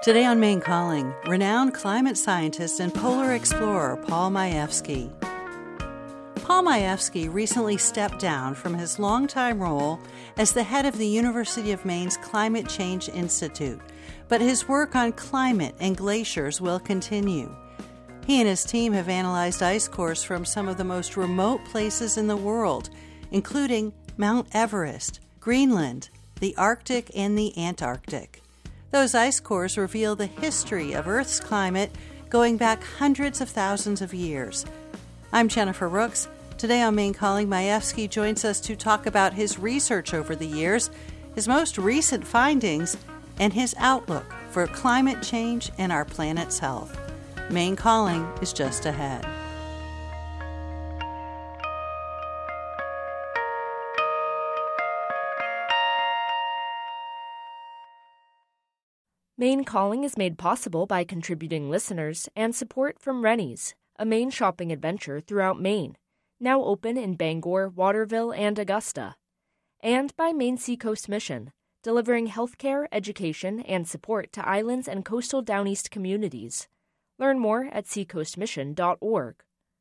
Today on Maine Calling, renowned climate scientist and polar explorer Paul Majewski. Paul Majewski recently stepped down from his longtime role as the head of the University of Maine's Climate Change Institute, but his work on climate and glaciers will continue. He and his team have analyzed ice cores from some of the most remote places in the world, including Mount Everest, Greenland, the Arctic, and the Antarctic. Those ice cores reveal the history of Earth's climate going back hundreds of thousands of years. I'm Jennifer Rooks. Today on Maine Calling, Majewski joins us to talk about his research over the years, his most recent findings, and his outlook for climate change and our planet's health. Maine Calling is just ahead. Maine Calling is made possible by contributing listeners and support from Rennie's, a Maine shopping adventure throughout Maine, now open in Bangor, Waterville, and Augusta, and by Maine Seacoast Mission, delivering healthcare, education, and support to islands and coastal Down East communities. Learn more at seacoastmission.org.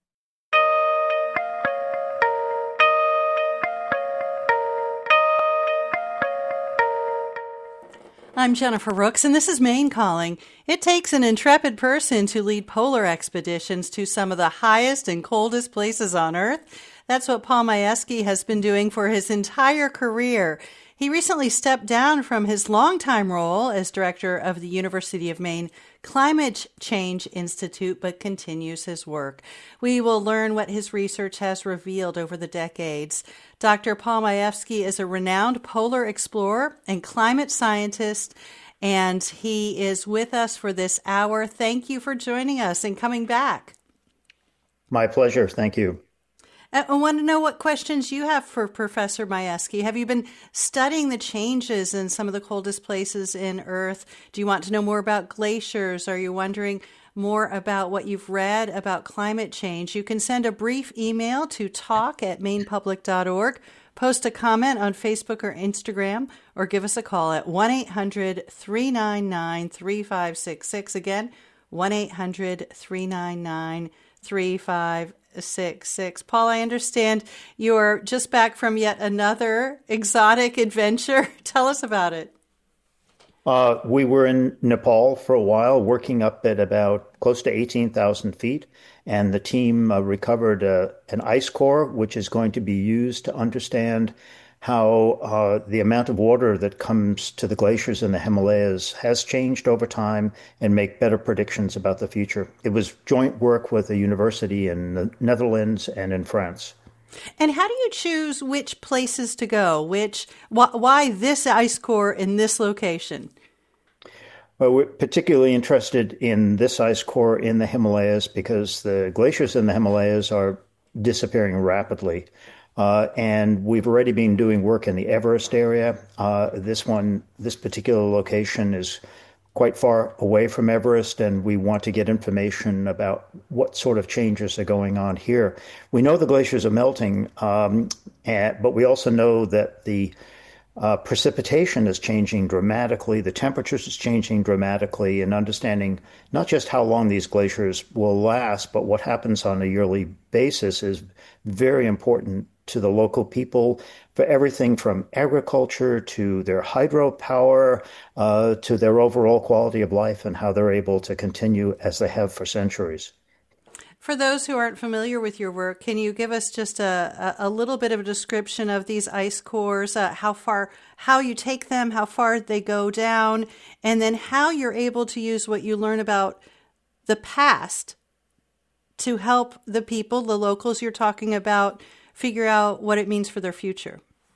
I'm Jennifer Rooks, and this is Maine Calling. It takes an intrepid person to lead polar expeditions to some of the highest and coldest places on Earth. That's what Paul Majewski has been doing for his entire career. He recently stepped down from his longtime role as director of the University of Maine Climate Change Institute, but continues his work. We will learn what his research has revealed over the decades. Dr. Paul Majewski is a renowned polar explorer and climate scientist, and he is with us for this hour. Thank you for joining us and coming back. My pleasure. Thank you. I want to know what questions you have for Professor Majewski. Have you been studying the changes in some of the coldest places in Earth? Do you want to know more about glaciers? Are you wondering more about what you've read about climate change? You can send a brief email to talk@mainepublic.org, post a comment on Facebook or Instagram, or give us a call at 1-800-399-3566. Again, 1-800-399-3566. Paul, I understand you're just back from yet another exotic adventure. Tell us about it. We were in Nepal for a while, working up at about close to 18,000 feet, and the team recovered an ice core, which is going to be used to understand how the amount of water that comes to the glaciers in the Himalayas has changed over time and make better predictions about the future. It was joint work with a university in the Netherlands and in France. And how do you choose which places to go? Why this ice core in this location? Well, we're particularly interested in this ice core in the Himalayas because the glaciers in the Himalayas are disappearing rapidly. And we've already been doing work in the Everest area. This particular location is quite far away from Everest, and we want to get information about what sort of changes are going on here. We know the glaciers are melting, but we also know that the precipitation is changing dramatically, the temperatures is changing dramatically, and understanding not just how long these glaciers will last, but what happens on a yearly basis is very important to the local people for everything from agriculture to their hydropower, to their overall quality of life and how they're able to continue as they have for centuries. For those who aren't familiar with your work, can you give us just a little bit of a description of these ice cores, how you take them, how far they go down, and then how you're able to use what you learn about the past to help the people, the locals you're talking about, figure out what it means for their future?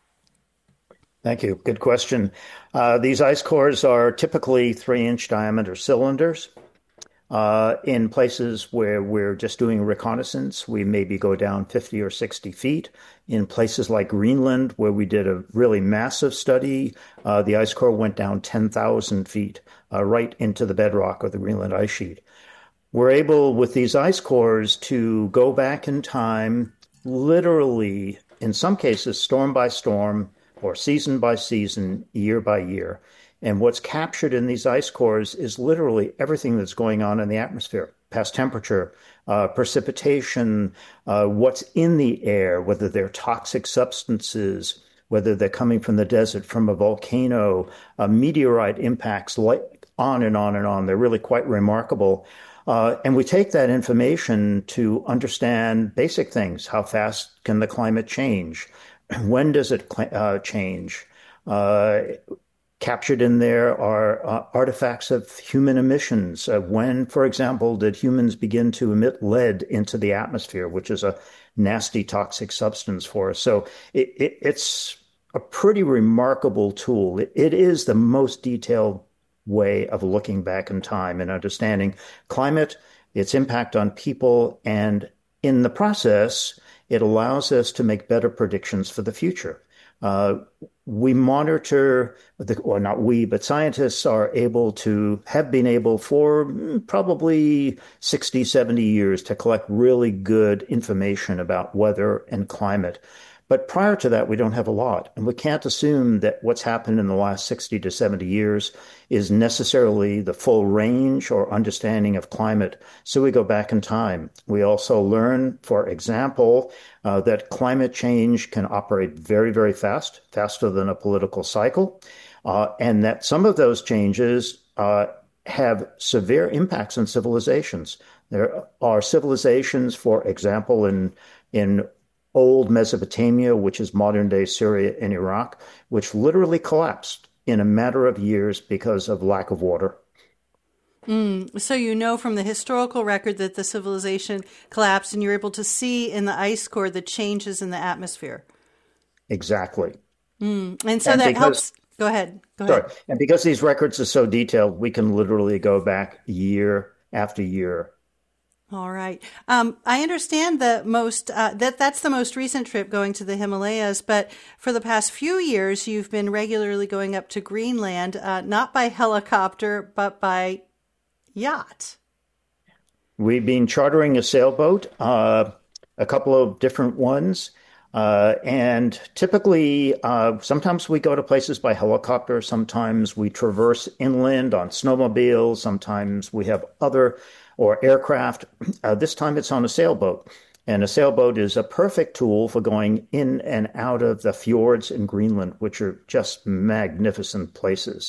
Thank you. Good question. These ice cores are typically 3-inch diameter cylinders. In places where we're just doing reconnaissance, we maybe go down 50 or 60 feet. In places like Greenland, where we did a really massive study, the ice core went down 10,000 feet, right into the bedrock of the Greenland ice sheet. We're able, with these ice cores, to go back in time, literally, in some cases, storm by storm, or season by season, year by year, And what's captured in these ice cores is literally everything that's going on in the atmosphere: past temperature, precipitation, what's in the air, whether they're toxic substances, whether they're coming from the desert, from a volcano, meteorite impacts, like on and on and on. They're really quite remarkable. And we take that information to understand basic things. How fast can the climate change? When does it change? Captured in there are artifacts of human emissions. When, for example, did humans begin to emit lead into the atmosphere, which is a nasty toxic substance for us? So it's a pretty remarkable tool. It is the most detailed way of looking back in time and understanding climate, its impact on people, and in the process, it allows us to make better predictions for the future. We monitor, or not we, but scientists have been able for probably 60, 70 years to collect really good information about weather and climate. But prior to that, we don't have a lot. And we can't assume that what's happened in the last 60 to 70 years is necessarily the full range or understanding of climate. So we go back in time. We also learn, for example, that climate change can operate very, very fast, faster than a political cycle, and that some of those changes have severe impacts on civilizations. There are civilizations, for example, in old Mesopotamia, which is modern-day Syria and Iraq, which literally collapsed in a matter of years because of lack of water. So you know from the historical record that the civilization collapsed, and you're able to see in the ice core the changes in the atmosphere. Exactly. And so that helps. Go ahead. Sorry. And because these records are so detailed, we can literally go back year after year. All right. I understand that's the most recent trip going to the Himalayas, but for the past few years, you've been regularly going up to Greenland, not by helicopter, but by yacht. We've been chartering a sailboat, a couple of different ones. And typically, sometimes we go to places by helicopter. Sometimes we traverse inland on snowmobiles. Sometimes we have or aircraft. This time it's on a sailboat. And a sailboat is a perfect tool for going in and out of the fjords in Greenland, which are just magnificent places.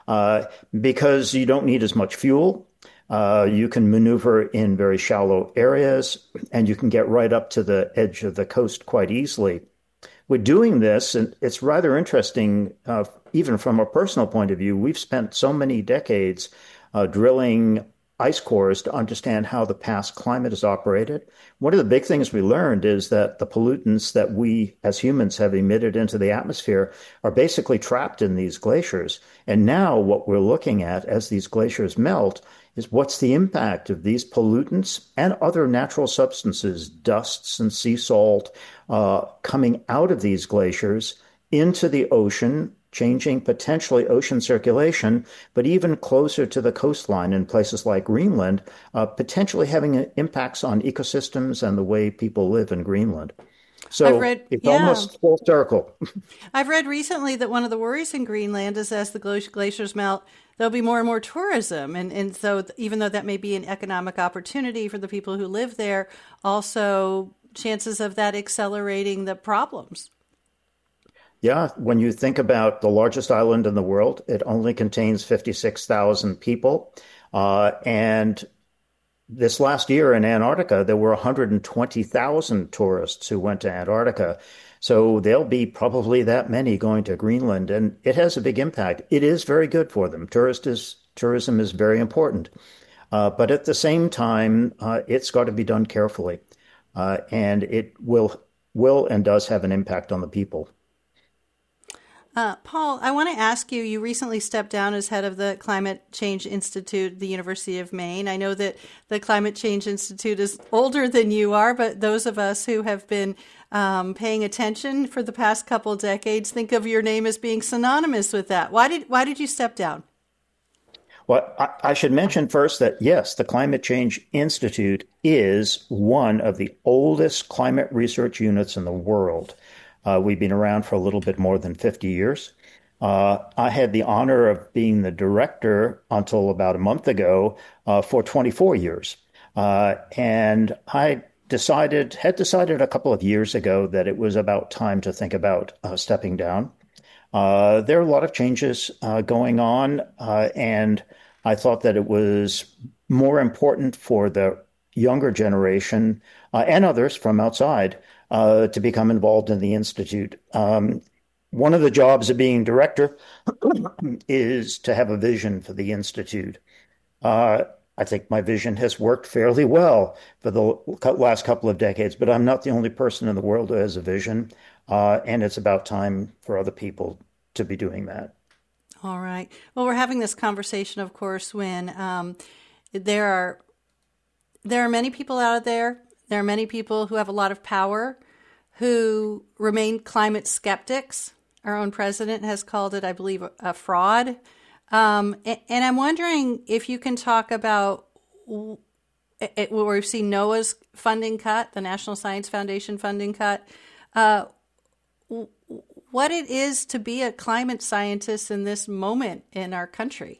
Because you don't need as much fuel. You can maneuver in very shallow areas, and you can get right up to the edge of the coast quite easily. We're doing this, and it's rather interesting, even from a personal point of view. We've spent so many decades drilling ice cores to understand how the past climate has operated. One of the big things we learned is that the pollutants that we as humans have emitted into the atmosphere are basically trapped in these glaciers. And now what we're looking at as these glaciers melt is what's the impact of these pollutants and other natural substances, dusts and sea salt, coming out of these glaciers into the ocean, changing potentially ocean circulation, but even closer to the coastline in places like Greenland, potentially having impacts on ecosystems and the way people live in Greenland. So it's almost full circle. I've read recently that one of the worries in Greenland is as the glaciers melt, there'll be more and more tourism. And so even though that may be an economic opportunity for the people who live there, also chances of that accelerating the problems. Yeah, when you think about the largest island in the world, it only contains 56,000 people. And this last year in Antarctica, there were 120,000 tourists who went to Antarctica. So there'll be probably that many going to Greenland, and it has a big impact. It is very good for them. Tourism is very important. But at the same time, it's got to be done carefully. And it will and does have an impact on the people. Paul, I want to ask you, you recently stepped down as head of the Climate Change Institute at the University of Maine. I know that the Climate Change Institute is older than you are, but those of us who have been paying attention for the past couple decades think of your name as being synonymous with that. Why did you step down? Well, I should mention first that, yes, the Climate Change Institute is one of the oldest climate research units in the world. We've been around for a little bit more than 50 years. I had the honor of being the director until about a month ago for 24 years. And I had decided a couple of years ago that it was about time to think about stepping down. There are a lot of changes going on, and I thought that it was more important for the younger generation and others from outside to become involved in the Institute. One of the jobs of being director is to have a vision for the Institute. I think my vision has worked fairly well for the last couple of decades, but I'm not the only person in the world who has a vision, and it's about time for other people to be doing that. All right. Well, we're having this conversation, of course, when there are many people out there. There are many people who have a lot of power who remain climate skeptics. Our own president has called it, I believe, a fraud. And I'm wondering if you can talk about where we've seen NOAA's funding cut, the National Science Foundation funding cut, what it is to be a climate scientist in this moment in our country.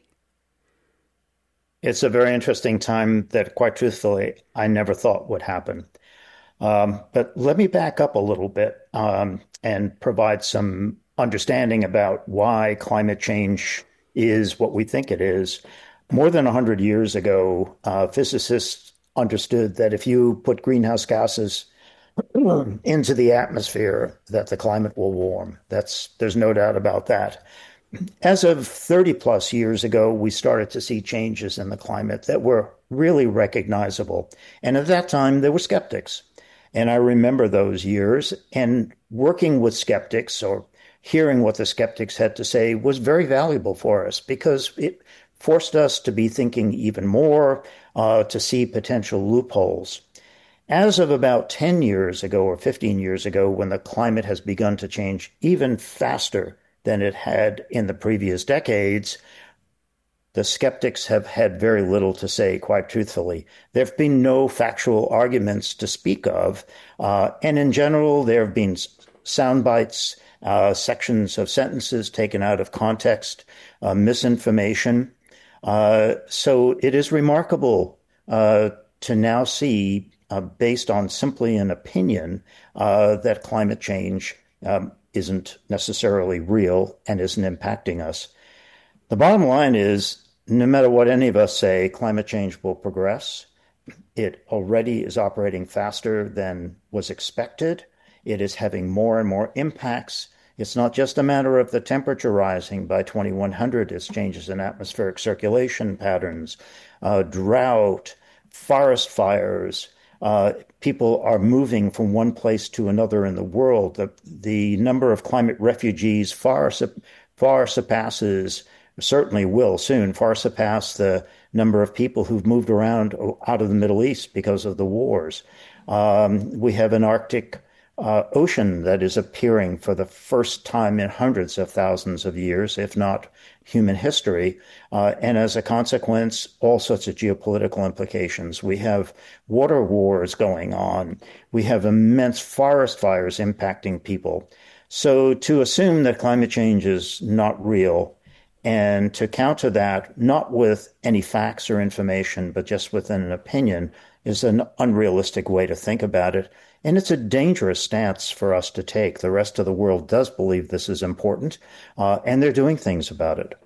It's a very interesting time that, quite truthfully, I never thought would happen. But let me back up a little bit and provide some understanding about why climate change is what we think it is. More than 100 years ago, physicists understood that if you put greenhouse gases into the atmosphere, that the climate will warm. There's no doubt about that. As of 30 plus years ago, we started to see changes in the climate that were really recognizable. And at that time, there were skeptics. And I remember those years, and working with skeptics or hearing what the skeptics had to say was very valuable for us because it forced us to be thinking even more, to see potential loopholes. As of about 10 years ago or 15 years ago, when the climate has begun to change even faster than it had in the previous decades, the skeptics have had very little to say, quite truthfully. There have been no factual arguments to speak of. And in general, there have been sound bites, sections of sentences taken out of context, misinformation. So it is remarkable to now see, based on simply an opinion, that climate change isn't necessarily real and isn't impacting us. The bottom line is, no matter what any of us say, climate change will progress. It already is operating faster than was expected. It is having more and more impacts. It's not just a matter of the temperature rising by 2100. It's changes in atmospheric circulation patterns, drought, forest fires. People are moving from one place to another in the world. The number of climate refugees far surpasses, certainly will soon, far surpass the number of people who've moved around out of the Middle East because of the wars. We have an Arctic ocean that is appearing for the first time in hundreds of thousands of years, if not human history. And as a consequence, all sorts of geopolitical implications. We have water wars going on. We have immense forest fires impacting people. So to assume that climate change is not real and to counter that, not with any facts or information, but just with an opinion, is an unrealistic way to think about it. And it's a dangerous stance for us to take. The rest of the world does believe this is important, and they're doing things about it.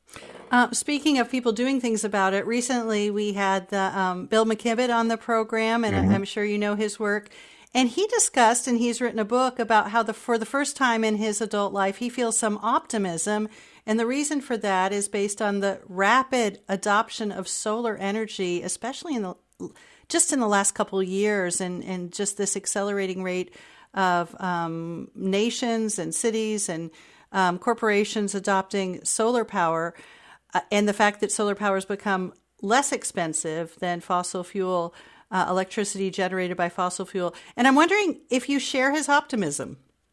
Speaking of people doing things about it, recently we had the Bill McKibben on the program, and I'm sure you know his work. And he discussed, and he's written a book about how for the first time in his adult life, he feels some optimism. And the reason for that is based on the rapid adoption of solar energy, especially in the last couple of years, and just this accelerating rate of nations and cities and corporations adopting solar power, and the fact that solar power has become less expensive than fossil fuel electricity generated by fossil fuel. And I'm wondering if you share his optimism.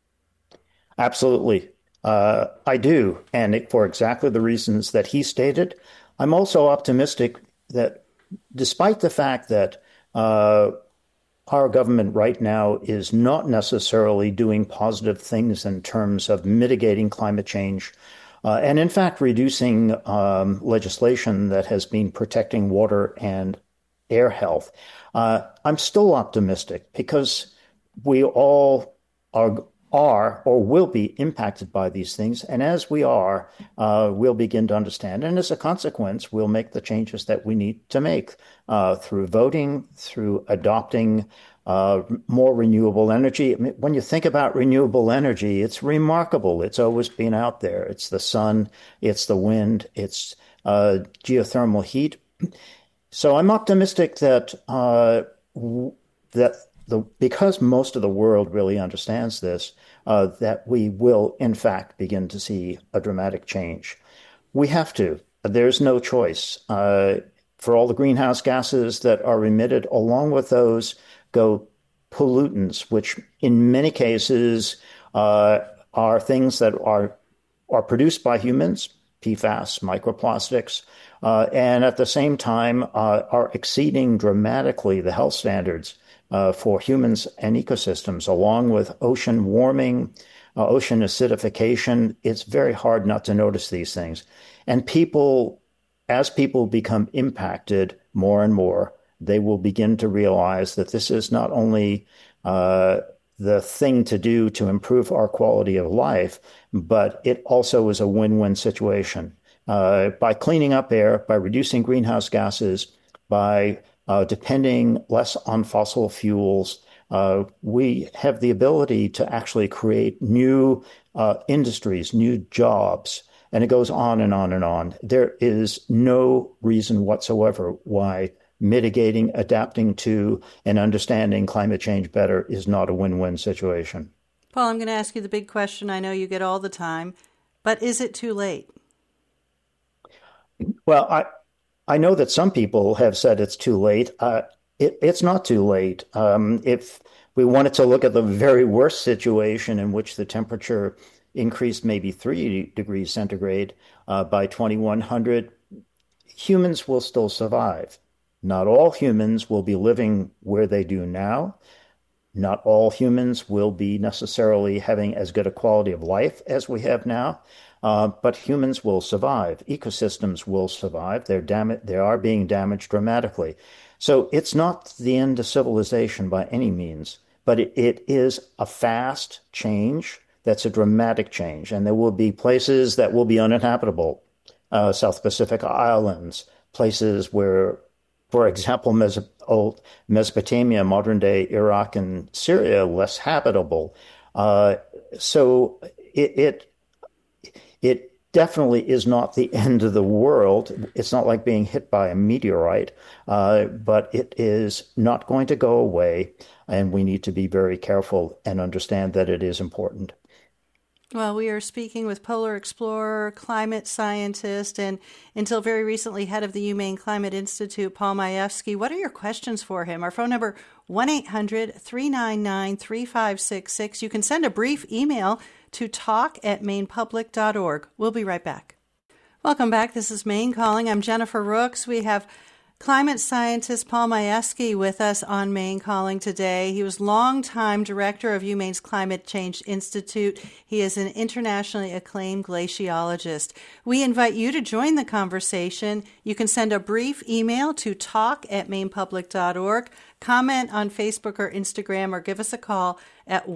Absolutely. I do. And for exactly the reasons that he stated. I'm also optimistic that despite the fact that our government right now is not necessarily doing positive things in terms of mitigating climate change, and in fact, reducing legislation that has been protecting water and air health. I'm still optimistic because we all are or will be impacted by these things. And as we are, we'll begin to understand. And as a consequence, we'll make the changes that we need to make through voting, through adopting more renewable energy. I mean, when you think about renewable energy, it's remarkable. It's always been out there. It's the sun, it's the wind, it's geothermal heat. So I'm optimistic that because most of the world really understands this, that we will in fact begin to see a dramatic change. We have to. There's no choice. For all the greenhouse gases that are emitted, along with those go pollutants, which in many cases are things that are produced by humans, PFAS, microplastics, and at the same time are exceeding dramatically the health standards for humans and ecosystems, along with ocean warming, ocean acidification. It's very hard not to notice these things. And as people become impacted more and more, they will begin to realize that this is not only the thing to do to improve our quality of life, but it also is a win-win situation. By cleaning up air, by reducing greenhouse gases, by depending less on fossil fuels, we have the ability to actually create new industries, new jobs, and it goes on and on and on. There is no reason whatsoever why mitigating, adapting to, and understanding climate change better is not a win-win situation. Paul, I'm going to ask you the big question I know you get all the time, but is it too late? Well, I know that some people have said it's too late. It's not too late. If we wanted to look at the very worst situation in which the temperature increased maybe 3 degrees centigrade by 2100, humans will still survive. Not all humans will be living where they do now. Not all humans will be necessarily having as good a quality of life as we have now. But humans will survive. Ecosystems will survive. They are being damaged dramatically. So it's not the end of civilization by any means, but it is a fast change. That's a dramatic change. And there will be places that will be uninhabitable. South Pacific Islands, places where, for example, Mesopotamia, modern-day Iraq and Syria, less habitable. So it definitely is not the end of the world. It's not like being hit by a meteorite, but it is not going to go away, and we need to be very careful and understand that it is important. Well, we are speaking with polar explorer, climate scientist, and until very recently, head of the Humane Climate Institute, Paul Majewski. What are your questions for him? Our phone number, 1-800-399-3566. You can send a brief email to talk@mainepublic.org. We'll be right back. Welcome back. This is Maine Calling. I'm Jennifer Rooks. We have climate scientist Paul Majewski with us on Maine Calling today. He was longtime director of UMaine's Climate Change Institute. He is an internationally acclaimed glaciologist. We invite you to join the conversation. You can send a brief email to talk@mainepublic.org, comment on Facebook or Instagram, or give us a call at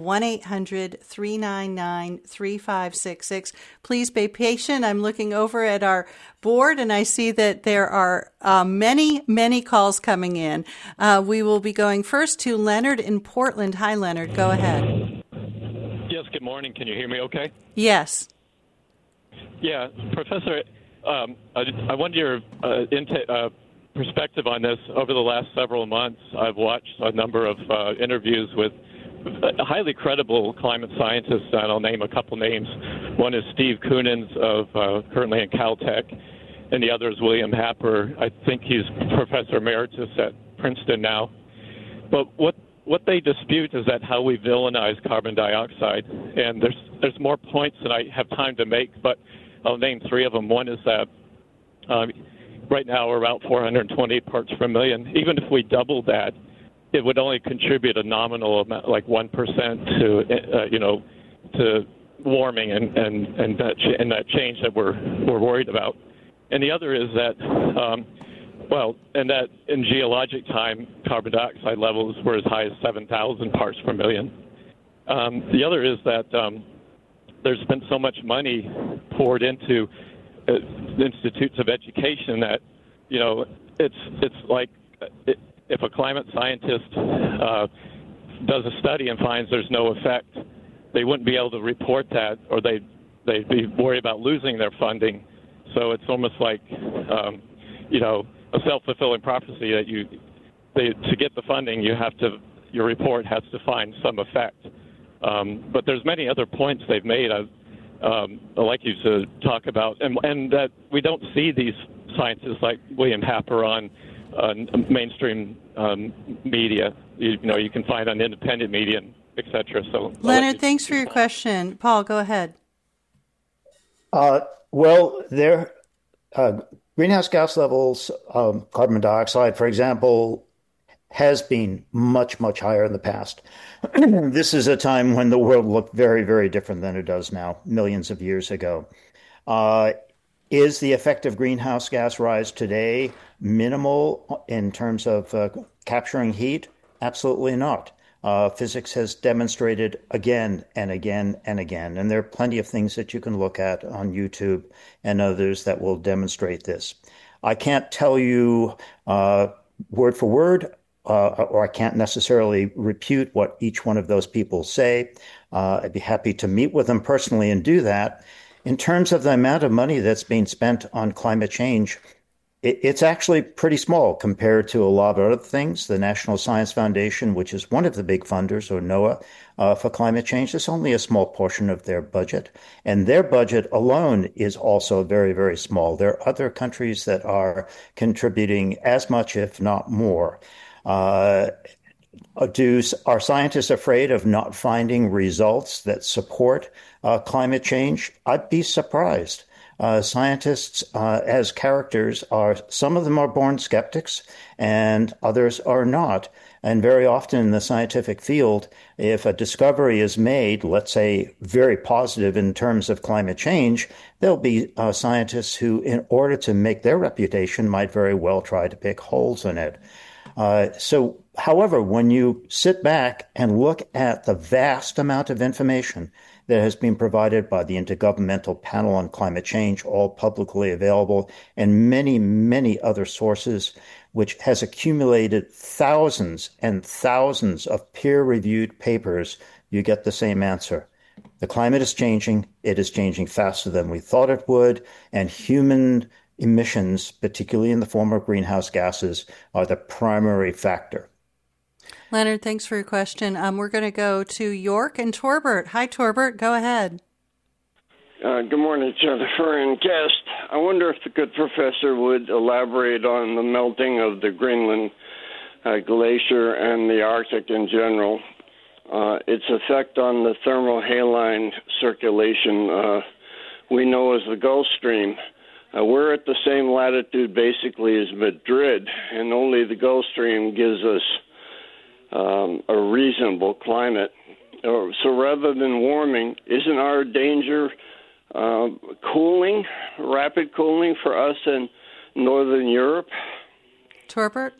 1-800-399-3566. Please be patient. I'm looking over at our board, and I see that there are many calls coming in. We will be going first to Leonard in Portland. Hi, Leonard. Go ahead. Yes, good morning. Can you hear me okay? Yes. Yeah, Professor, I wonder your perspective on this. Over the last several months, I've watched a number of interviews with highly credible climate scientists, and I'll name a couple names. One is Steve Koonens currently in Caltech, and the other is William Happer. I think he's professor emeritus at Princeton now. But what they dispute is that how we villainize carbon dioxide, and there's more points than I have time to make, but I'll name three of them. One is that right now we're about 420 parts per million. Even if we doubled that, it would only contribute a nominal amount, like 1% to warming and that change that we're worried about. And the other is that, and that in geologic time, carbon dioxide levels were as high as 7,000 parts per million. The other is that there's been so much money poured into institutes of education that, it's like if a climate scientist does a study and finds there's no effect, they wouldn't be able to report that, or they'd be worried about losing their funding. So it's almost like, a self-fulfilling prophecy that to get the funding, your report has to find some effect. But there's many other points they've made. I'd like you to talk about, and that we don't see these scientists like William Happer on mainstream media. You can find on independent media, et cetera. So, Leonard, thanks for your question. Paul, go ahead. Greenhouse gas levels, carbon dioxide, for example, has been much, much higher in the past. This is a time when the world looked very, very different than it does now, millions of years ago. Is the effect of greenhouse gas rise today minimal in terms of capturing heat? Absolutely not. Physics has demonstrated again and again and again, and there are plenty of things that you can look at on YouTube and others that will demonstrate this. I can't tell you word for word, or I can't necessarily refute what each one of those people say. I'd be happy to meet with them personally and do that. In terms of the amount of money that's being spent on climate change, it's actually pretty small compared to a lot of other things. The National Science Foundation, which is one of the big funders, or NOAA, for climate change, is only a small portion of their budget. And their budget alone is also very, very small. There are other countries that are contributing as much, if not more. Are scientists afraid of not finding results that support climate change? I'd be surprised. Scientists, as characters, some of them are born skeptics and others are not. And very often in the scientific field, if a discovery is made, let's say very positive in terms of climate change, there'll be scientists who, in order to make their reputation, might very well try to pick holes in it. However, when you sit back and look at the vast amount of information that has been provided by the Intergovernmental Panel on Climate Change, all publicly available, and many, many other sources, which has accumulated thousands and thousands of peer-reviewed papers, you get the same answer. The climate is changing. It is changing faster than we thought it would, and human emissions, particularly in the form of greenhouse gases, are the primary factor. Leonard, thanks for your question. We're going to go to York and Torbert. Hi, Torbert. Go ahead. Good morning, Jennifer and guest. I wonder if the good professor would elaborate on the melting of the Greenland glacier and the Arctic in general, its effect on the thermohaline circulation we know as the Gulf Stream. We're at the same latitude basically as Madrid, and only the Gulf Stream gives us a reasonable climate. So rather than warming, isn't our danger cooling, rapid cooling for us in Northern Europe? Torbert?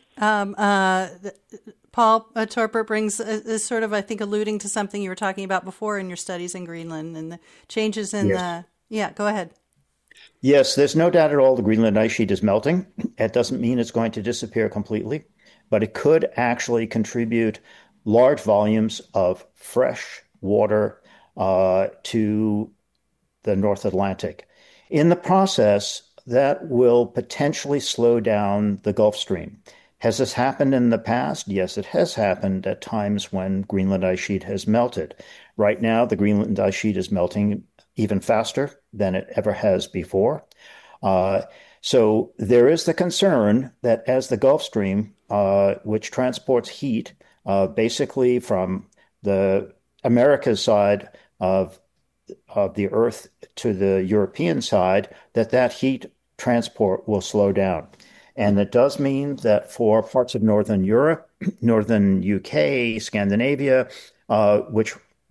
Paul, Torbert brings is sort of, I think, alluding to something you were talking about before in your studies in Greenland and the changes in the... Yeah, go ahead. Yes, there's no doubt at all the Greenland ice sheet is melting. It doesn't mean it's going to disappear completely, but it could actually contribute large volumes of fresh water to the North Atlantic. In the process, that will potentially slow down the Gulf Stream. Has this happened in the past? Yes, it has happened at times when Greenland ice sheet has melted. Right now, the Greenland ice sheet is melting even faster than it ever has before. So there is the concern that as the Gulf Stream, which transports heat basically from the Americas side of the Earth to the European side, that heat transport will slow down. And it does mean that for parts of Northern Europe, Northern UK, Scandinavia, which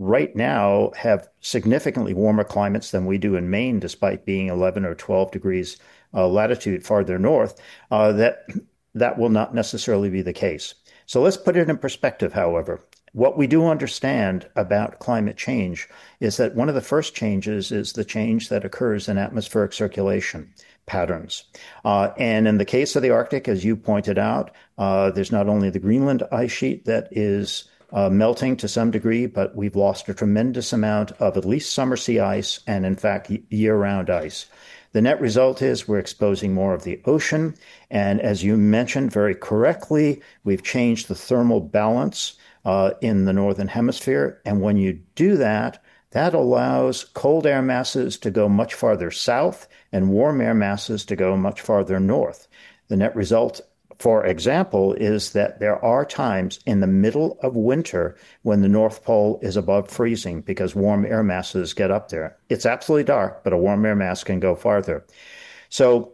right now have significantly warmer climates than we do in Maine, despite being 11 or 12 degrees latitude farther north, that will not necessarily be the case. So let's put it in perspective, however. What we do understand about climate change is that one of the first changes is the change that occurs in atmospheric circulation patterns. And in the case of the Arctic, as you pointed out, there's not only the Greenland ice sheet that is melting to some degree, but we've lost a tremendous amount of at least summer sea ice and, in fact, year-round ice. The net result is we're exposing more of the ocean. And as you mentioned very correctly, we've changed the thermal balance in the northern hemisphere. And when you do that, that allows cold air masses to go much farther south and warm air masses to go much farther north. The net result, for example, is that there are times in the middle of winter when the North Pole is above freezing because warm air masses get up there. It's absolutely dark, but a warm air mass can go farther. So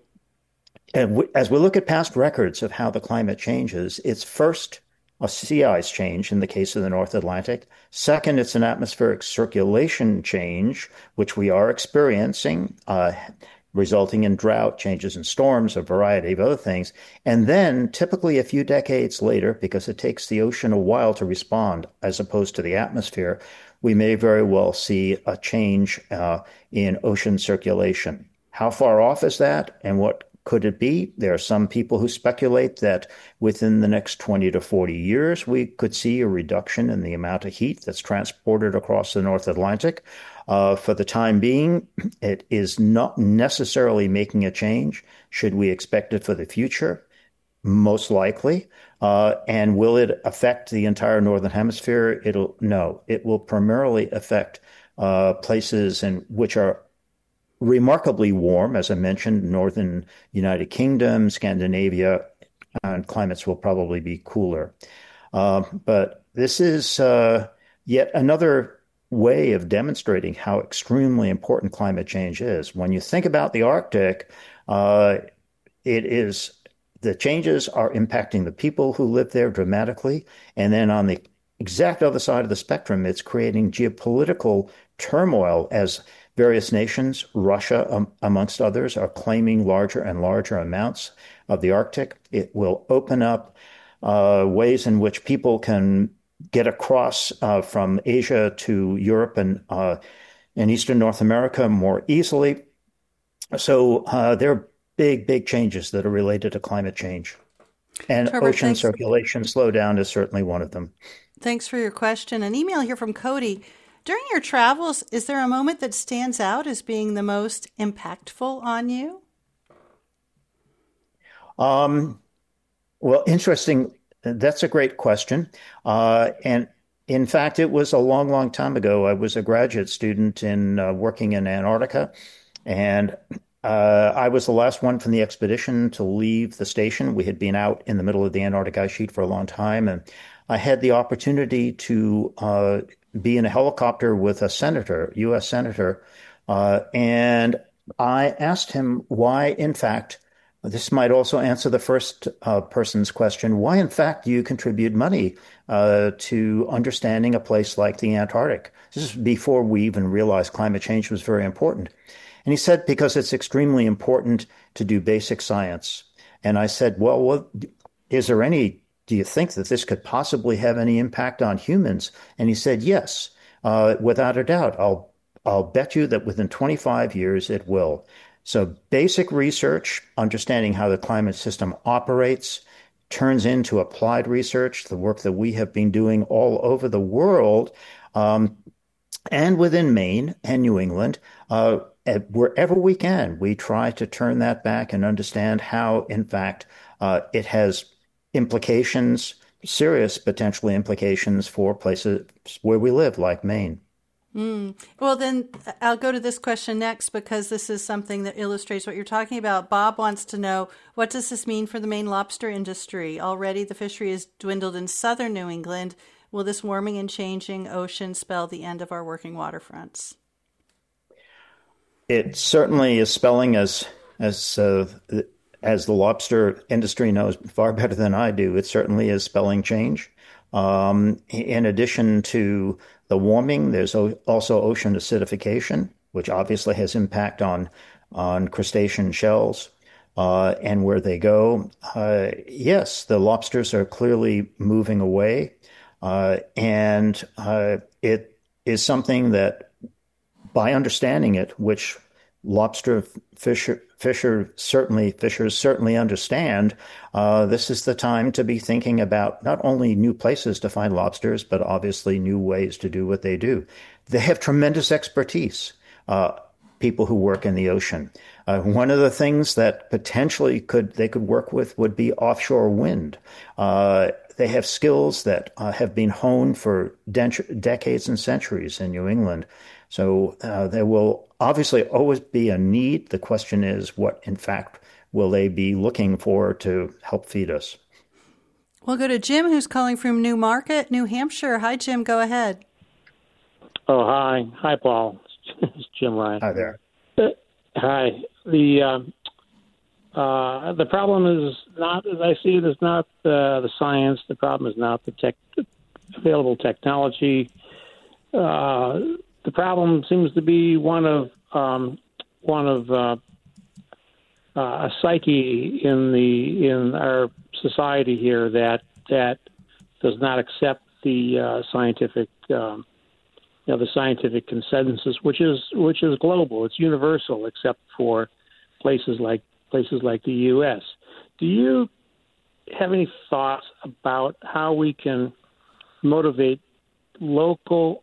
as we look at past records of how the climate changes, it's first a sea ice change in the case of the North Atlantic. Second, it's an atmospheric circulation change, which we are experiencing, resulting in drought, changes in storms, a variety of other things. And then typically a few decades later, because it takes the ocean a while to respond as opposed to the atmosphere, we may very well see a change in ocean circulation. How far off is that, and what could it be? There are some people who speculate that within the next 20 to 40 years, we could see a reduction in the amount of heat that's transported across the North Atlantic. For the time being, it is not necessarily making a change. Should we expect it for the future? Most likely. And will it affect the entire Northern Hemisphere? No. It will primarily affect places in which are remarkably warm, as I mentioned, northern United Kingdom, Scandinavia, and climates will probably be cooler. But this is yet another way of demonstrating how extremely important climate change is. When you think about the Arctic, the changes are impacting the people who live there dramatically. And then on the exact other side of the spectrum, it's creating geopolitical turmoil as various nations, Russia amongst others, are claiming larger and larger amounts of the Arctic. It will open up ways in which people can get across from Asia to Europe and Eastern North America more easily. So there are big changes that are related to climate change. And Herbert, ocean circulation slowdown is certainly one of them. Thanks for your question. An email here from Cody. During your travels, is there a moment that stands out as being the most impactful on you? Well, interesting. That's a great question. And in fact, it was a long time ago. I was a graduate student working in Antarctica, and I was the last one from the expedition to leave the station. We had been out in the middle of the Antarctic ice sheet for a long time, and I had the opportunity to be in a helicopter with a senator, U.S. senator, and I asked him why, in fact, this might also answer the first person's question, why, in fact, do you contribute money to understanding a place like the Antarctic? This is before we even realized climate change was very important. And he said, because it's extremely important to do basic science. And I said, well, do you think that this could possibly have any impact on humans? And he said, yes, without a doubt. I'll bet you that within 25 years it will. So basic research, understanding how the climate system operates, turns into applied research, the work that we have been doing all over the world, and within Maine and New England, wherever we can, we try to turn that back and understand how, in fact, it has implications, serious potentially implications for places where we live, like Maine. Well, then I'll go to this question next because this is something that illustrates what you're talking about. Bob wants to know, what does this mean for the Maine lobster industry? Already the fishery has dwindled in southern New England. Will this warming and changing ocean spell the end of our working waterfronts? It certainly is spelling, as the lobster industry knows far better than I do, it certainly is spelling change. In addition to the warming. There's also ocean acidification, which obviously has impact on crustacean shells and where they go. Yes, the lobsters are clearly moving away, and it is something that, by understanding it, which lobster fishers certainly understand, this is the time to be thinking about not only new places to find lobsters, but obviously new ways to do what they do. They have tremendous expertise, people who work in the ocean. One of the things that potentially they could work with would be offshore wind. They have skills that have been honed for decades and centuries in New England. So there will obviously always be a need. The question is, what, in fact, will they be looking for to help feed us? We'll go to Jim, who's calling from Newmarket, New Hampshire. Hi, Jim. Go ahead. Oh, hi. Hi, Paul. It's Jim Ryan. Hi there. Hi. The problem is not, as I see it, is not the science. The problem is not the available technology. The problem seems to be one of a psyche in our society here that does not accept the scientific the scientific consensus, which is global. It's universal, except for places like the U.S. Do you have any thoughts about how we can motivate local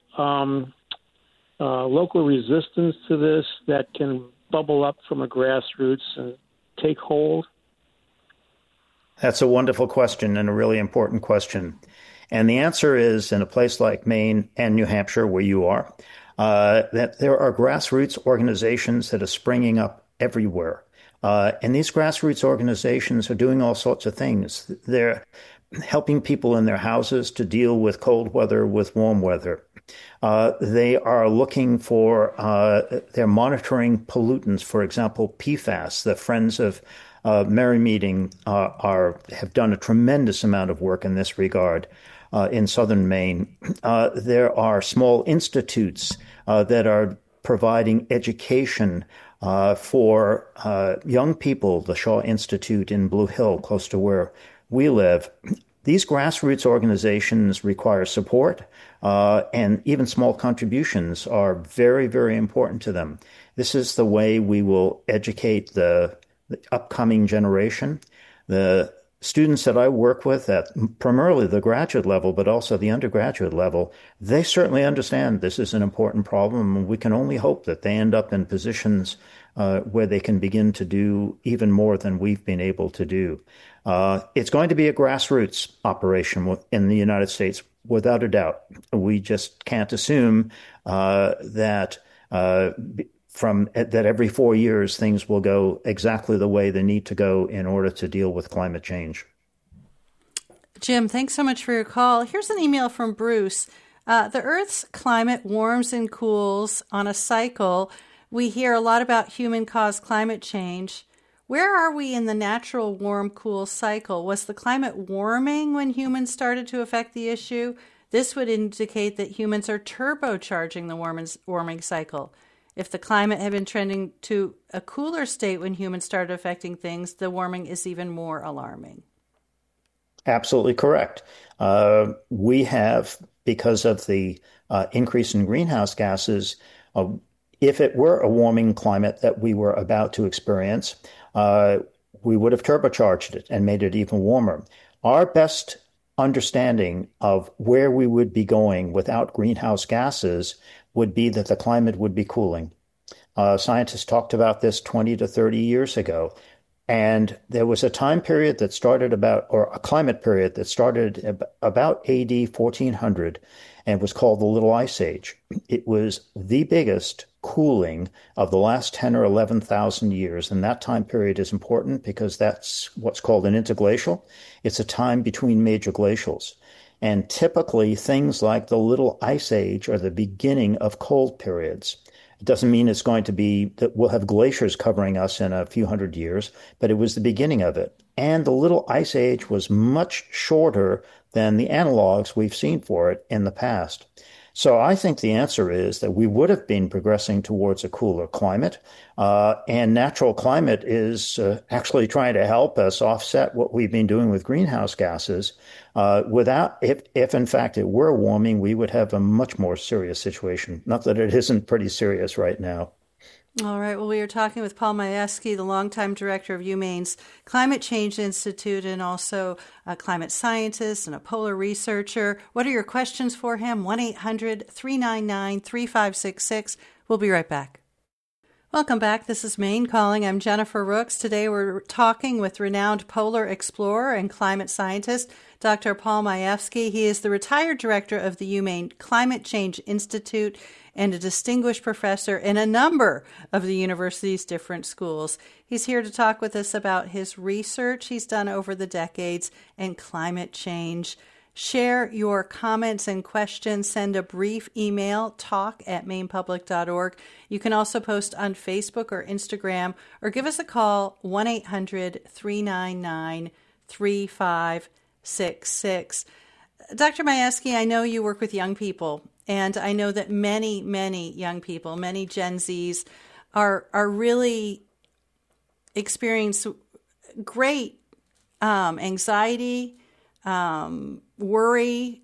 resistance to this that can bubble up from a grassroots and take hold? That's a wonderful question and a really important question. And the answer is, in a place like Maine and New Hampshire, where you are, that there are grassroots organizations that are springing up everywhere. And these grassroots organizations are doing all sorts of things. They're helping people in their houses to deal with cold weather, with warm weather. They are looking for, they're monitoring pollutants, for example, PFAS. The Friends of Merry Meeting have done a tremendous amount of work in this regard in southern Maine. There are small institutes that are providing education for young people, the Shaw Institute in Blue Hill, close to where we live. These grassroots organizations require support, and even small contributions are very, very important to them. This is the way we will educate the upcoming generation. The students that I work with at primarily the graduate level, but also the undergraduate level, they certainly understand this is an important problem, and we can only hope that they end up in positions where they can begin to do even more than we've been able to do. It's going to be a grassroots operation in the United States, without a doubt. We just can't assume that every 4 years things will go exactly the way they need to go in order to deal with climate change. Jim, thanks so much for your call. Here's an email from Bruce. The Earth's climate warms and cools on a cycle. We hear a lot about human-caused climate change. Where are we in the natural warm-cool cycle? Was the climate warming when humans started to affect the issue? This would indicate that humans are turbocharging the warming cycle. If the climate had been trending to a cooler state when humans started affecting things, the warming is even more alarming. Absolutely correct. We have, because of the increase in greenhouse gases, if it were a warming climate that we were about to experience, we would have turbocharged it and made it even warmer. Our best understanding of where we would be going without greenhouse gases would be that the climate would be cooling. Scientists talked about this 20 to 30 years ago. And there was a time period that started a climate period that started about AD 1400 and was called the Little Ice Age. It was the biggest cooling of the last 10 or 11,000 years. And that time period is important because that's what's called an interglacial. It's a time between major glacials. And typically things like the Little Ice Age are the beginning of cold periods. It doesn't mean it's going to be that we'll have glaciers covering us in a few hundred years, but it was the beginning of it. And the Little Ice Age was much shorter than the analogs we've seen for it in the past. So I think the answer is that we would have been progressing towards a cooler climate, and natural climate is actually trying to help us offset what we've been doing with greenhouse gases. If in fact it were warming, we would have a much more serious situation. Not that it isn't pretty serious right now. All right. Well, we are talking with Paul Majewski, the longtime director of UMaine's Climate Change Institute and also a climate scientist and a polar researcher. What are your questions for him? 1-800-399-3566. We'll be right back. Welcome back. This is Maine Calling. I'm Jennifer Rooks. Today we're talking with renowned polar explorer and climate scientist, Dr. Paul Majewski. He is the retired director of the UMaine Climate Change Institute and a distinguished professor in a number of the university's different schools. He's here to talk with us about his research he's done over the decades and climate change. Share your comments and questions. Send a brief email, talk@mainepublic.org. You can also post on Facebook or Instagram, or give us a call, 1-800-399-3566. Dr. Majewski, I know you work with young people, and I know that many, many young people, many Gen Zs, are really experiencing great anxiety, worry,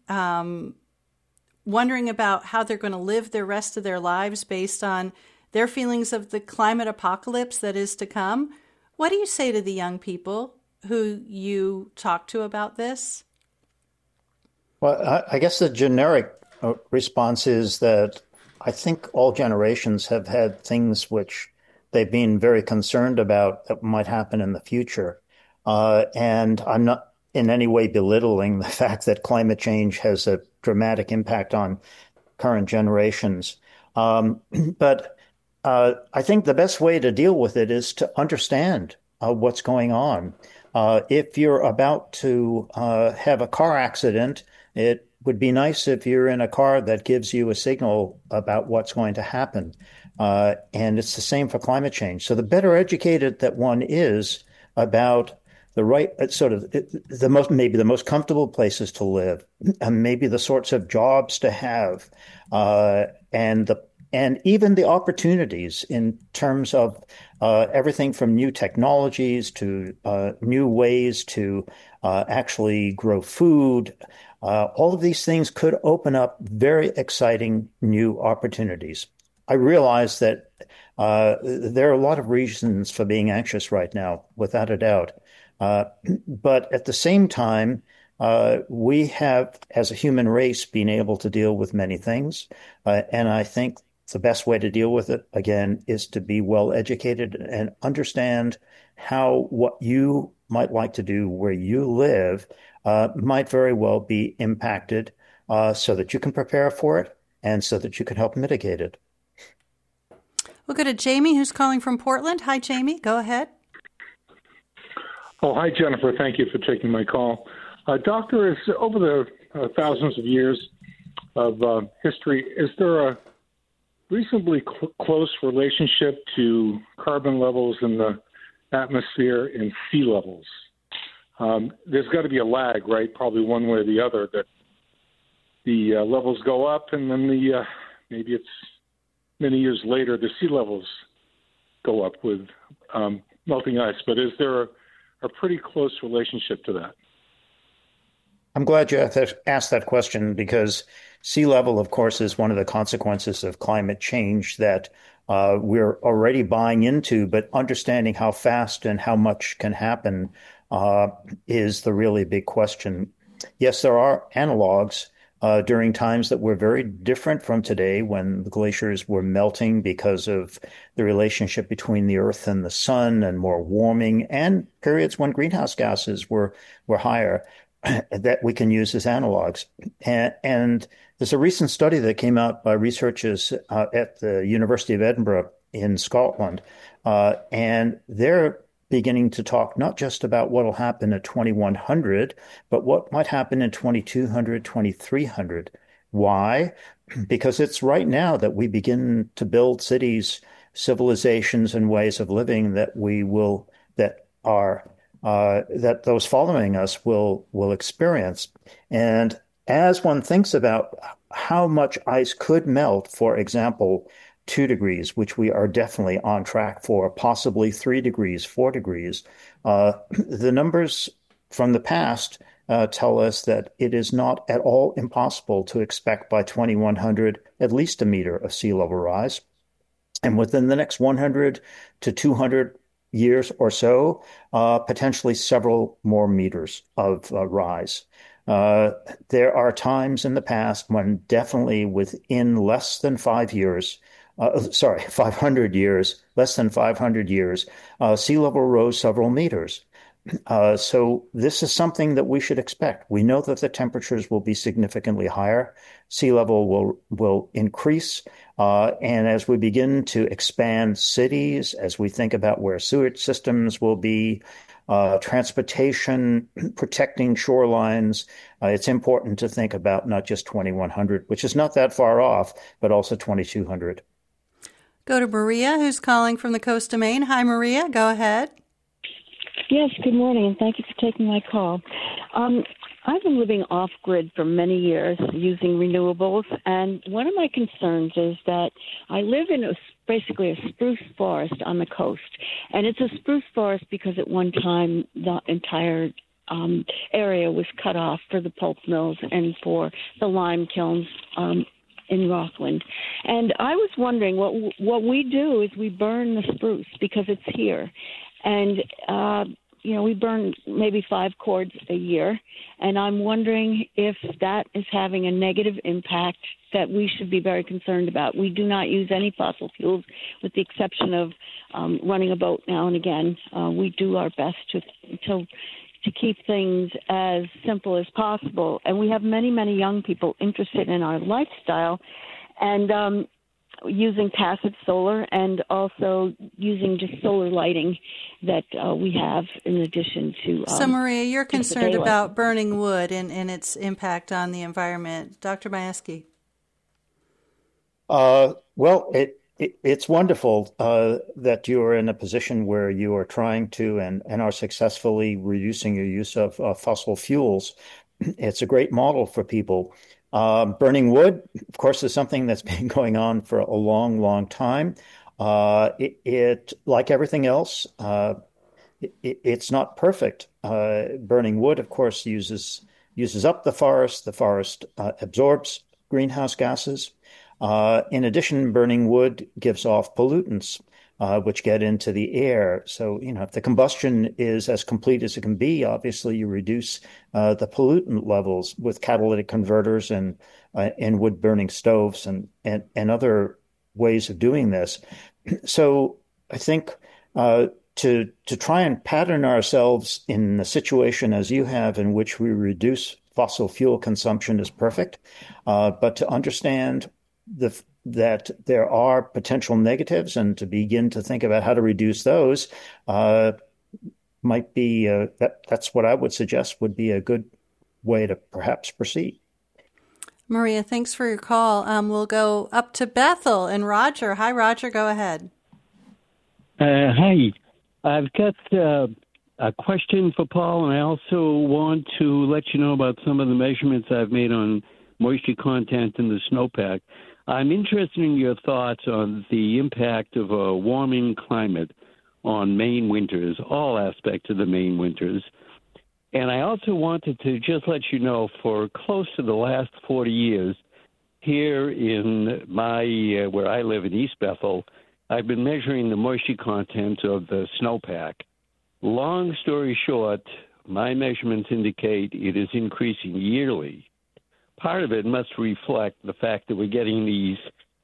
wondering about how they're going to live the rest of their lives based on their feelings of the climate apocalypse that is to come. What do you say to the young people who you talk to about this? Well, I guess the generic response is that I think all generations have had things which they've been very concerned about that might happen in the future. And I'm not in any way belittling the fact that climate change has a dramatic impact on current generations. But I think the best way to deal with it is to understand what's going on. If you're about to have a car accident, it would be nice if you're in a car that gives you a signal about what's going to happen. And it's the same for climate change. So the better educated that one is about the right sort of maybe the most comfortable places to live, and maybe the sorts of jobs to have, and even the opportunities in terms of everything from new technologies to new ways to actually grow food. All of these things could open up very exciting new opportunities. I realize that there are a lot of reasons for being anxious right now, without a doubt. But at the same time, we have, as a human race, been able to deal with many things. And I think the best way to deal with it, again, is to be well educated and understand how what you might like to do where you live might very well be impacted so that you can prepare for it and so that you can help mitigate it. We'll go to Jamie, who's calling from Portland. Hi, Jamie. Go ahead. Oh, hi, Jennifer. Thank you for taking my call. Doctor, over the thousands of years of history, is there a reasonably close relationship to carbon levels in the atmosphere and sea levels? There's got to be a lag, right? Probably one way or the other, that the levels go up, and then maybe it's many years later the sea levels go up with melting ice. But is there a pretty close relationship to that? I'm glad you asked that question, because sea level, of course, is one of the consequences of climate change that we're already buying into, but understanding how fast and how much can happen is the really big question. Yes, there are analogs during times that were very different from today, when the glaciers were melting because of the relationship between the Earth and the sun and more warming, and periods when greenhouse gases were higher, that we can use as analogs. And there's a recent study that came out by researchers at the University of Edinburgh in Scotland, and they're beginning to talk not just about what will happen at 2100, but what might happen in 2200, 2300. Why? Because it's right now that we begin to build cities, civilizations, and ways of living that that those following us will experience. And as one thinks about how much ice could melt, for example, 2 degrees, which we are definitely on track for, possibly 3 degrees, 4 degrees. The numbers from the past tell us that it is not at all impossible to expect by 2100 at least a meter of sea level rise. And within the next 100 to 200 years or so, potentially several more meters of rise. There are times in the past when definitely within less than 5 years, 500 years, less than 500 years, sea level rose several meters. So this is something that we should expect. We know that the temperatures will be significantly higher. Sea level will increase. And as we begin to expand cities, as we think about where sewage systems will be, transportation, protecting shorelines, it's important to think about not just 2100, which is not that far off, but also 2200. Go to Maria, who's calling from the coast of Maine. Hi, Maria. Go ahead. Yes, good morning, and thank you for taking my call. I've been living off-grid for many years using renewables, and one of my concerns is that I live in basically a spruce forest on the coast, and it's a spruce forest because at one time the entire area was cut off for the pulp mills and for the lime kilns in Rockland. And I was wondering, what we do is we burn the spruce because it's here. And, we burn maybe 5 cords a year. And I'm wondering if that is having a negative impact that we should be very concerned about. We do not use any fossil fuels, with the exception of running a boat now and again. We do our best to keep things as simple as possible. And we have many, many young people interested in our lifestyle and using passive solar and also using just solar lighting that we have in addition to... So, Maria, you're concerned about burning wood and its impact on the environment. Dr. Majewski. Well, it's wonderful that you are in a position where you are trying to and are successfully reducing your use of fossil fuels. It's a great model for people. Burning wood, of course, is something that's been going on for a long, long time. It like everything else, it's not perfect. Burning wood, of course, uses up the forest. The forest absorbs greenhouse gases. In addition, burning wood gives off pollutants, which get into the air. So, if the combustion is as complete as it can be, obviously you reduce the pollutant levels with catalytic converters and wood burning stoves and other ways of doing this. So I think to try and pattern ourselves in a situation as you have in which we reduce fossil fuel consumption is perfect, but to understand that there are potential negatives and to begin to think about how to reduce those might be that's what I would suggest would be a good way to perhaps proceed. Maria, thanks for your call. We'll go up to Bethel and Roger. Hi, Roger. Go ahead. Hi. I've got a question for Paul, and I also want to let you know about some of the measurements I've made on moisture content in the snowpack. I'm interested in your thoughts on the impact of a warming climate on Maine winters, all aspects of the Maine winters. And I also wanted to just let you know, for close to the last 40 years, here in my where I live in East Bethel, I've been measuring the moisture content of the snowpack. Long story short, my measurements indicate it is increasing yearly. Part of it must reflect the fact that we're getting these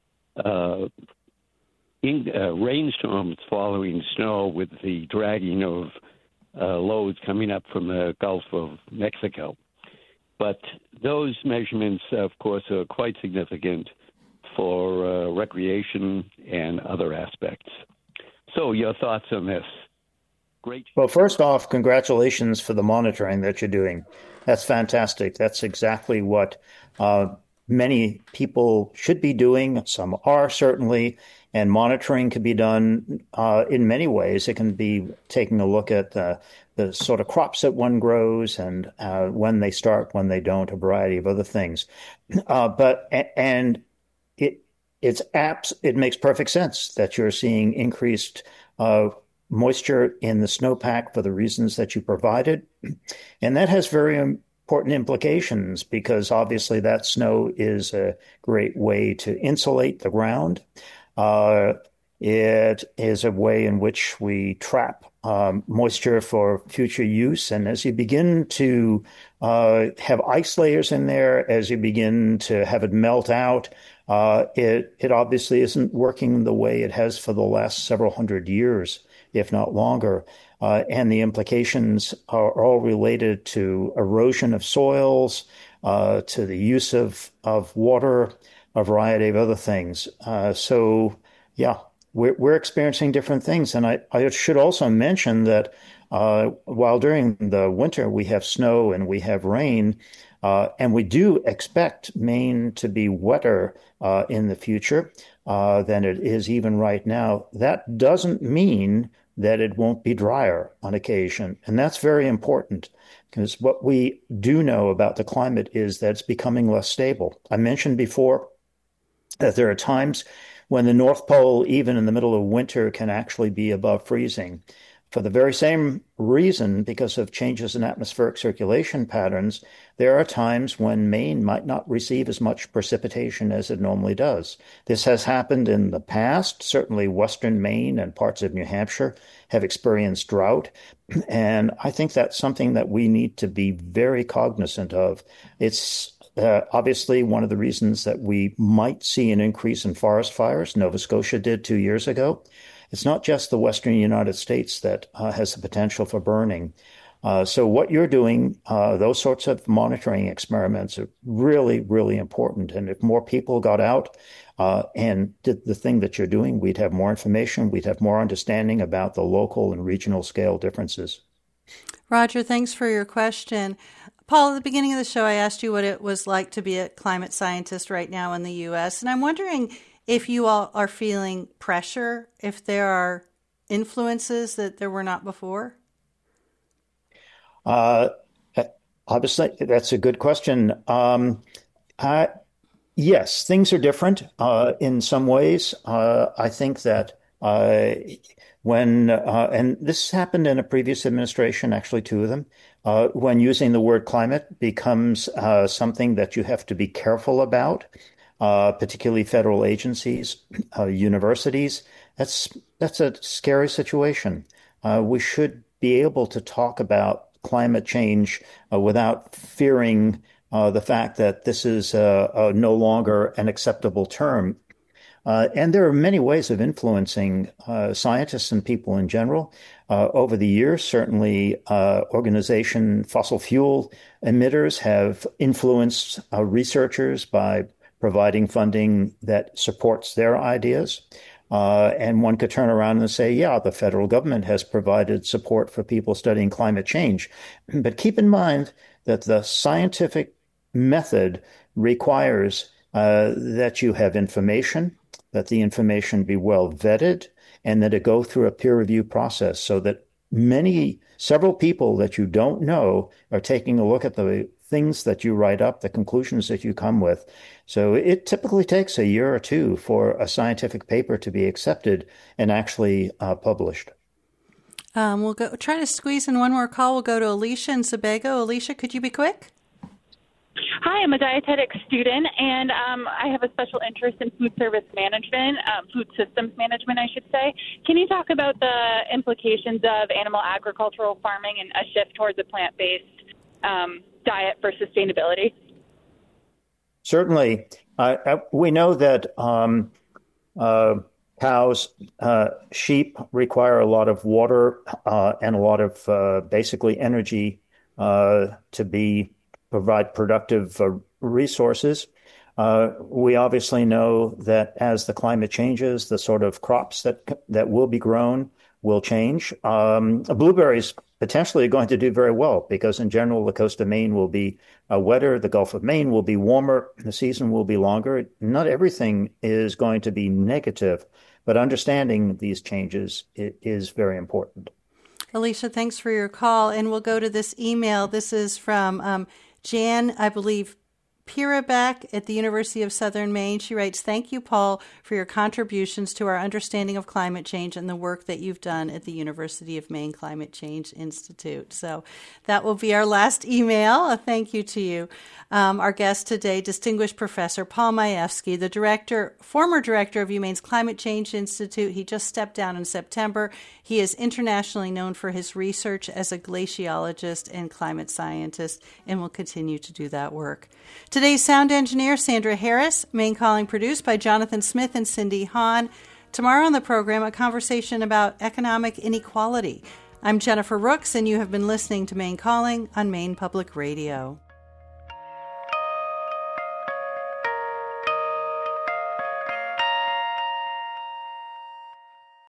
rainstorms following snow with the dragging of loads coming up from the Gulf of Mexico. But those measurements, of course, are quite significant for recreation and other aspects. So your thoughts on this? Great. Well, first off, congratulations for the monitoring that you're doing. That's fantastic. That's exactly what many people should be doing. Some are certainly, and monitoring can be done in many ways. It can be taking a look at the sort of crops that one grows and when they start, when they don't, a variety of other things. It makes perfect sense that you're seeing increased moisture in the snowpack for the reasons that you provided. And that has very important implications because obviously that snow is a great way to insulate the ground. It is a way in which we trap moisture for future use. And as you begin to have ice layers in there, as you begin to have it melt out, it obviously isn't working the way it has for the last several hundred years, if not longer. And the implications are all related to erosion of soils, to the use of water, a variety of other things. We're experiencing different things. And I should also mention that while during the winter we have snow and we have rain, and we do expect Maine to be wetter in the future than it is even right now, that doesn't mean that it won't be drier on occasion. And that's very important because what we do know about the climate is that it's becoming less stable. I mentioned before that there are times when the North Pole, even in the middle of winter, can actually be above freezing. For the very same reason, because of changes in atmospheric circulation patterns, there are times when Maine might not receive as much precipitation as it normally does. This has happened in the past. Certainly western Maine and parts of New Hampshire have experienced drought. And I think that's something that we need to be very cognizant of. It's obviously one of the reasons that we might see an increase in forest fires. Nova Scotia did 2 years ago. It's not just the western United States that has the potential for burning. So what you're doing, those sorts of monitoring experiments are really, really important. And if more people got out and did the thing that you're doing, we'd have more information. We'd have more understanding about the local and regional scale differences. Roger, thanks for your question. Paul, at the beginning of the show, I asked you what it was like to be a climate scientist right now in the U.S. And I'm wondering if you all are feeling pressure, if there are influences that there were not before? Obviously, that's a good question. Yes, things are different in some ways. I think that and this happened in a previous administration, actually 2 of them, when using the word climate becomes something that you have to be careful about. Particularly federal agencies, universities. That's a scary situation. We should be able to talk about climate change without fearing the fact that this is no longer an acceptable term. And there are many ways of influencing scientists and people in general. Over the years, certainly fossil fuel emitters have influenced researchers by providing funding that supports their ideas. And one could turn around and say, yeah, the federal government has provided support for people studying climate change. But keep in mind that the scientific method requires that you have information, that the information be well vetted, and that it go through a peer review process so that several people that you don't know are taking a look at the things that you write up, the conclusions that you come with. So it typically takes a year or 2 for a scientific paper to be accepted and actually published. We'll try to squeeze in one more call. We'll go to Alicia in Sebago. Alicia, could you be quick? Hi, I'm a dietetics student, and I have a special interest in food service management, food systems management, I should say. Can you talk about the implications of animal agricultural farming and a shift towards a plant-based diet for sustainability? Certainly. We know that cows, sheep require a lot of water and a lot of basically energy to provide productive resources. We obviously know that as the climate changes, the sort of crops that will be grown will change. Blueberries potentially going to do very well because in general, the coast of Maine will be wetter. The Gulf of Maine will be warmer. The season will be longer. Not everything is going to be negative, but understanding these changes is very important. Alicia, thanks for your call. And we'll go to this email. This is from Jan, I believe, Pirabeck at the University of Southern Maine. She writes, "Thank you, Paul, for your contributions to our understanding of climate change and the work that you've done at the University of Maine Climate Change Institute." So that will be our last email. A thank you to you. Our guest today, distinguished Professor Paul Majewski, the former director of UMaine's Climate Change Institute. He just stepped down in September. He is internationally known for his research as a glaciologist and climate scientist and will continue to do that work. Today's sound engineer, Sandra Harris. Maine Calling produced by Jonathan Smith and Cindy Hahn. Tomorrow on the program, a conversation about economic inequality. I'm Jennifer Rooks, and you have been listening to Maine Calling on Maine Public Radio.